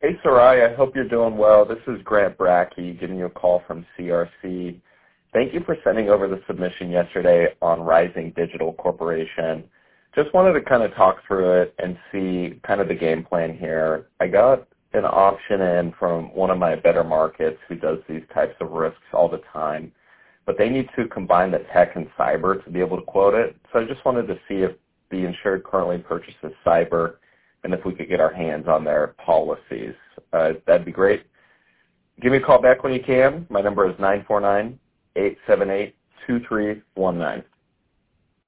Hey, Sarai, I hope you're doing well. This is Grant Brackey giving you a call from CRC. Thank you for sending over the submission yesterday on Rising Digital Corporation. Just wanted to kind of talk through it and see kind of the game plan here. I got an option in from one of my better markets who does these types of risks all the time, but they need to combine the tech and cyber to be able to quote it. So I just wanted to see if the insured currently purchases cyber and if we could get our hands on their policies. That'd be great. Give me a call back when you can. My number is 949-878-2319.